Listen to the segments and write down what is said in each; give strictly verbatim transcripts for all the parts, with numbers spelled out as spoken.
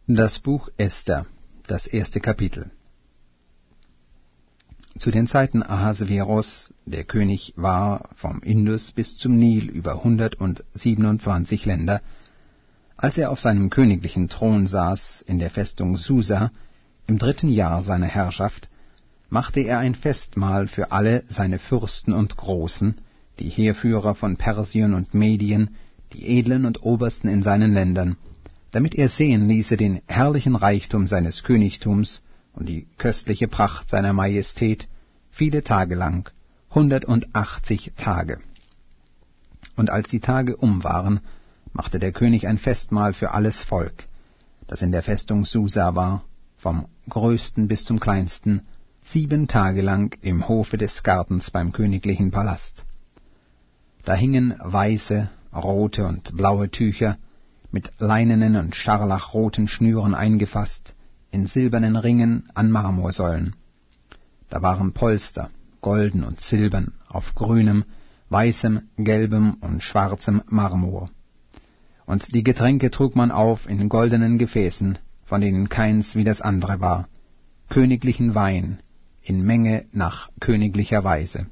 Das Buch Esther, das erste Kapitel. Zu den Zeiten Ahasveros, der König war vom Indus bis zum Nil über hundertsiebenundzwanzig Länder, als er auf seinem königlichen Thron saß in der Festung Susa, im dritten Jahr seiner Herrschaft, machte er ein Festmahl für alle seine Fürsten und Großen, die Heerführer von Persien und Medien, die Edlen und Obersten in seinen Ländern, damit er sehen ließe den herrlichen Reichtum seines Königtums und die köstliche Pracht seiner Majestät viele Tage lang, hundertachtzig Tage. Und als die Tage um waren, machte der König ein Festmahl für alles Volk, das in der Festung Susa war, vom größten bis zum kleinsten, sieben Tage lang im Hofe des Gartens beim königlichen Palast. Da hingen weiße, rote und blaue Tücher, mit leinenen und scharlachroten Schnüren eingefasst, in silbernen Ringen an Marmorsäulen. Da waren Polster, golden und silbern, auf grünem, weißem, gelbem und schwarzem Marmor. Und die Getränke trug man auf in goldenen Gefäßen, von denen keins wie das andere war, königlichen Wein, in Menge nach königlicher Weise.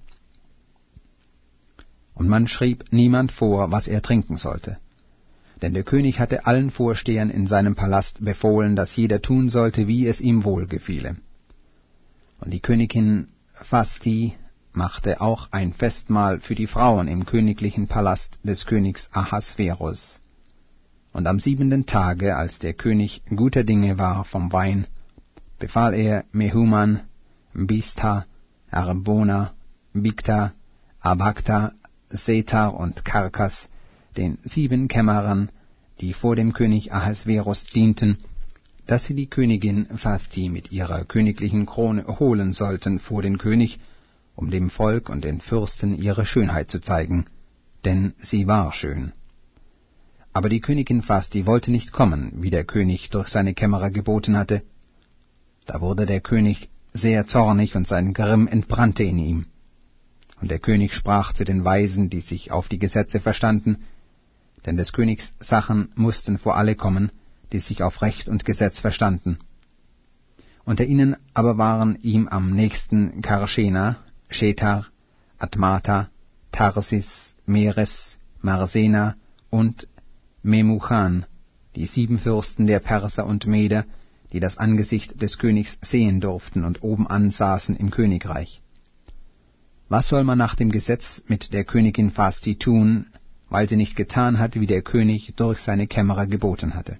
Und man schrieb niemand vor, was er trinken sollte. Denn der König hatte allen Vorstehern in seinem Palast befohlen, dass jeder tun sollte, wie es ihm wohlgefiele. Und die Königin Vashti machte auch ein Festmahl für die Frauen im königlichen Palast des Königs Ahasveros. Und am siebenten Tage, als der König guter Dinge war vom Wein, befahl er Mehuman, Biztha, Harbona, Bigtha, Abagtha, Setar und Karkas, den sieben Kämmerern, die vor dem König Ahasveros dienten, dass sie die Königin Vashti mit ihrer königlichen Krone holen sollten vor den König, um dem Volk und den Fürsten ihre Schönheit zu zeigen, denn sie war schön. Aber die Königin Vashti wollte nicht kommen, wie der König durch seine Kämmerer geboten hatte. Da wurde der König sehr zornig, und sein Grimm entbrannte in ihm. Und der König sprach zu den Weisen, die sich auf die Gesetze verstanden, denn des Königs Sachen mussten vor alle kommen, die sich auf Recht und Gesetz verstanden. Unter ihnen aber waren ihm am nächsten Karschena, Shetar, Admata, Tarsis, Meres, Marsena und Memuchan, die sieben Fürsten der Perser und Meder, die das Angesicht des Königs sehen durften und obenan saßen im Königreich. Was soll man nach dem Gesetz mit der Königin Vashti tun, weil sie nicht getan hat, wie der König durch seine Kämmerer geboten hatte?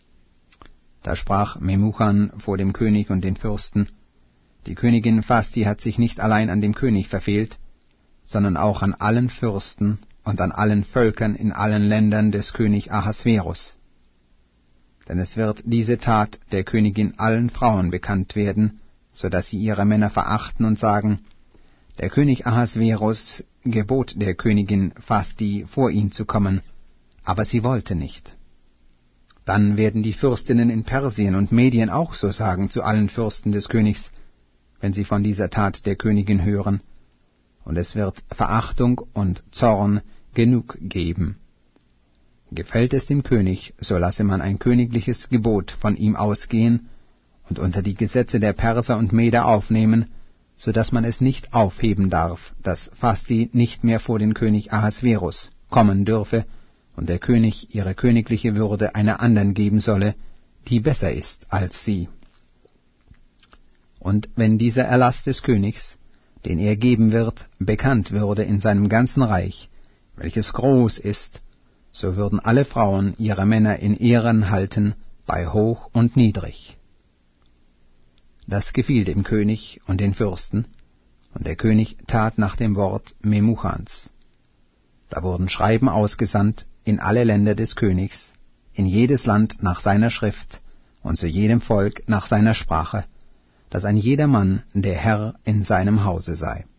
Da sprach Memuchan vor dem König und den Fürsten: Die Königin Vashti hat sich nicht allein an dem König verfehlt, sondern auch an allen Fürsten und an allen Völkern in allen Ländern des König Ahasveros. Denn es wird diese Tat der Königin allen Frauen bekannt werden, so dass sie ihre Männer verachten und sagen: Der König Ahasveros gebot der Königin Vashti, vor ihn zu kommen, aber sie wollte nicht. Dann werden die Fürstinnen in Persien und Medien auch so sagen zu allen Fürsten des Königs, wenn sie von dieser Tat der Königin hören, und es wird Verachtung und Zorn genug geben. Gefällt es dem König, so lasse man ein königliches Gebot von ihm ausgehen und unter die Gesetze der Perser und Meder aufnehmen, so dass man es nicht aufheben darf, dass Vashti nicht mehr vor den König Ahasveros kommen dürfe und der König ihre königliche Würde einer anderen geben solle, die besser ist als sie. Und wenn dieser Erlass des Königs, den er geben wird, bekannt würde in seinem ganzen Reich, welches groß ist, so würden alle Frauen ihre Männer in Ehren halten, bei hoch und niedrig. Das gefiel dem König und den Fürsten, und der König tat nach dem Wort Memuchans. Da wurden Schreiben ausgesandt in alle Länder des Königs, in jedes Land nach seiner Schrift und zu jedem Volk nach seiner Sprache, dass ein jeder Mann der Herr in seinem Hause sei.